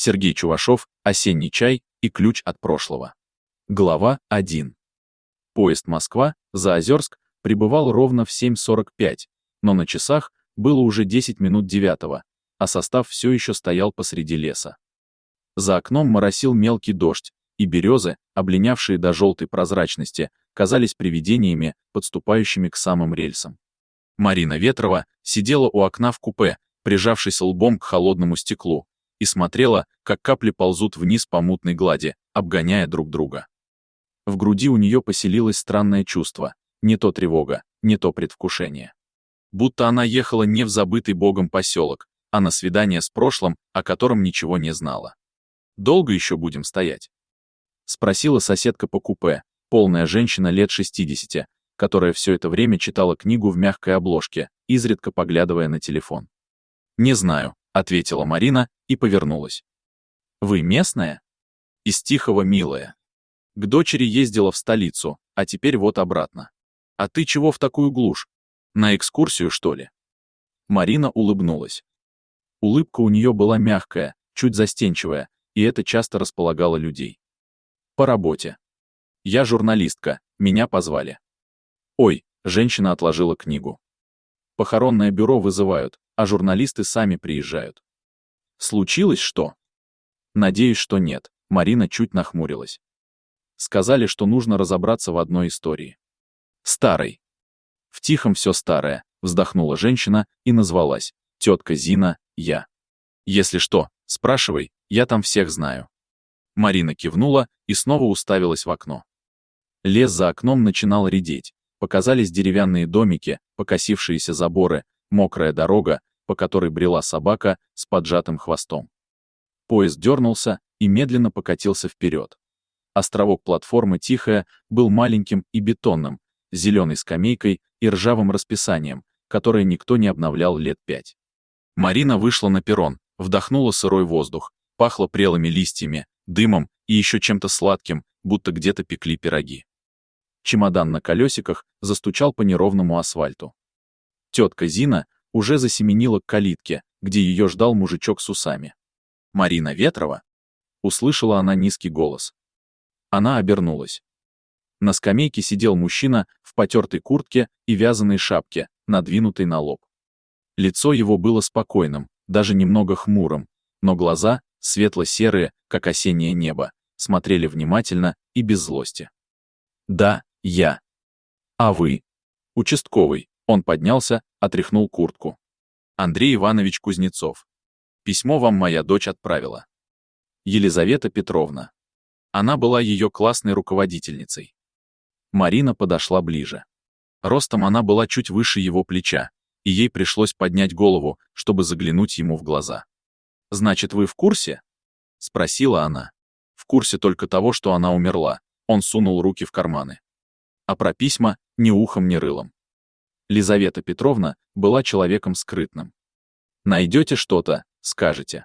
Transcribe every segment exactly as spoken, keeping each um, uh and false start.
Сергей Чувашов, «Осенний чай» и «Ключ от прошлого». Глава один. Поезд Москва-Заозерск прибывал ровно в семь сорок пять, но на часах было уже десять минут девятого, а состав все еще стоял посреди леса. За окном моросил мелкий дождь, и березы, облинявшие до желтой прозрачности, казались привидениями, подступающими к самым рельсам. Марина Ветрова сидела у окна в купе, прижавшись лбом к холодному стеклу, и смотрела, как капли ползут вниз по мутной глади, обгоняя друг друга. В груди у нее поселилось странное чувство, не то тревога, не то предвкушение. Будто она ехала не в забытый Богом поселок, а на свидание с прошлым, о котором ничего не знала. «Долго еще будем стоять?» — спросила соседка по купе, полная женщина лет шестидесяти, которая все это время читала книгу в мягкой обложке, изредка поглядывая на телефон. «Не знаю», — ответила Марина и повернулась. «Вы местная?» «Из Тихого, милая. К дочери ездила в столицу, а теперь вот обратно. А ты чего в такую глушь? На экскурсию, что ли?» Марина улыбнулась. Улыбка у нее была мягкая, чуть застенчивая, и это часто располагало людей. «По работе. Я журналистка, меня позвали». «Ой», — женщина отложила книгу. «Похоронное бюро вызывают, а журналисты сами приезжают». «Случилось что?» «Надеюсь, что нет», — Марина чуть нахмурилась. «Сказали, что нужно разобраться в одной истории. Старой». «В Тихом все старое», — вздохнула женщина и назвалась. «Тетка Зина, я. Если что, спрашивай, я там всех знаю». Марина кивнула и снова уставилась в окно. Лес за окном начинал редеть. Показались деревянные домики, покосившиеся заборы, мокрая дорога, по которой брела собака с поджатым хвостом. Поезд дернулся и медленно покатился вперед. Островок платформы Тихая был маленьким и бетонным, с зеленой скамейкой и ржавым расписанием, которое никто не обновлял лет пять. Марина вышла на перрон, вдохнула сырой воздух, пахло прелыми листьями, дымом и еще чем-то сладким, будто где-то пекли пироги. Чемодан на колесиках застучал по неровному асфальту. Тетка Зина уже засеменила к калитке, где ее ждал мужичок с усами. «Марина Ветрова?» — услышала она низкий голос. Она обернулась. На скамейке сидел мужчина в потертой куртке и вязаной шапке, надвинутой на лоб. Лицо его было спокойным, даже немного хмурым, но глаза, светло-серые, как осеннее небо, смотрели внимательно и без злости. «Да, я. А вы?» «Участковый». Он поднялся, отряхнул куртку. «Андрей Иванович Кузнецов. Письмо вам моя дочь отправила. Елизавета Петровна». Она была ее классной руководительницей. Марина подошла ближе. Ростом она была чуть выше его плеча, и ей пришлось поднять голову, чтобы заглянуть ему в глаза. «Значит, вы в курсе?» — спросила она. «В курсе только того, что она умерла». Он сунул руки в карманы. А про письма ни ухом, ни рылом. Лизавета Петровна была человеком скрытным. «Найдете что-то, скажете.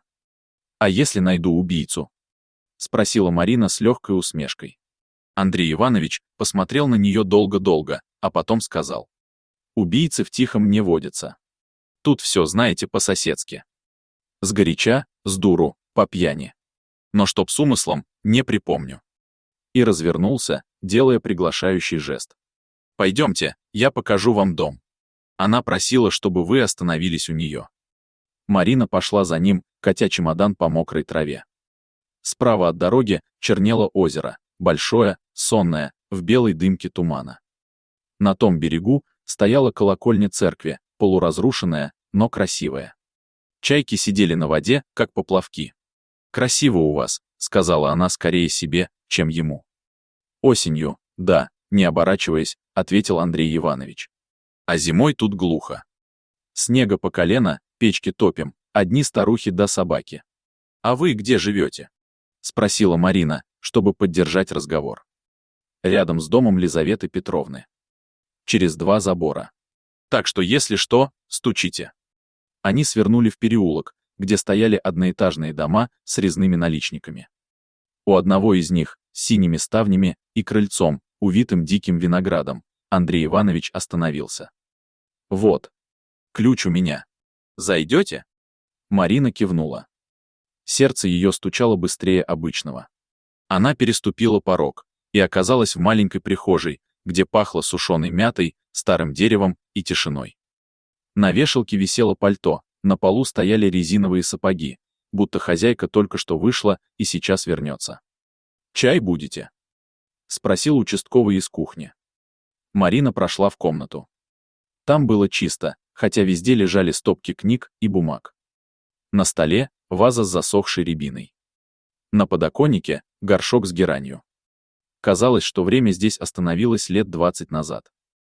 А если найду убийцу?» — спросила Марина с легкой усмешкой. Андрей Иванович посмотрел на нее долго-долго, а потом сказал. «Убийцы в Тихом не водятся. Тут все, знаете, по-соседски. Сгоряча, с дуру, по пьяни. Но чтоб с умыслом, не припомню». И развернулся, делая приглашающий жест. «Пойдемте, я покажу вам дом». Она просила, чтобы вы остановились у нее. Марина пошла за ним, катя чемодан по мокрой траве. Справа от дороги чернело озеро, большое, сонное, в белой дымке тумана. На том берегу стояла колокольня церкви, полуразрушенная, но красивая. Чайки сидели на воде, как поплавки. «Красиво у вас», — сказала она скорее себе, чем ему. «Осенью, да», — не оборачиваясь, ответил Андрей Иванович. «А зимой тут глухо. Снега по колено, печки топим, одни старухи да собаки. А вы где живете?» — спросила Марина, чтобы поддержать разговор. «Рядом с домом Лизаветы Петровны. Через два забора. Так что, если что, стучите». Они свернули в переулок, где стояли одноэтажные дома с резными наличниками. У одного из них, с синими ставнями и крыльцом, увитым диким виноградом, Андрей Иванович остановился. «Вот. Ключ у меня. Зайдете?» Марина кивнула. Сердце ее стучало быстрее обычного. Она переступила порог и оказалась в маленькой прихожей, где пахло сушеной мятой, старым деревом и тишиной. На вешалке висело пальто, на полу стояли резиновые сапоги, будто хозяйка только что вышла и сейчас вернется. «Чай будете?» — спросил участковый из кухни. Марина прошла в комнату. Там было чисто, хотя везде лежали стопки книг и бумаг. На столе ваза с засохшей рябиной. На подоконнике горшок с геранью. Казалось, что время здесь остановилось лет двадцать назад.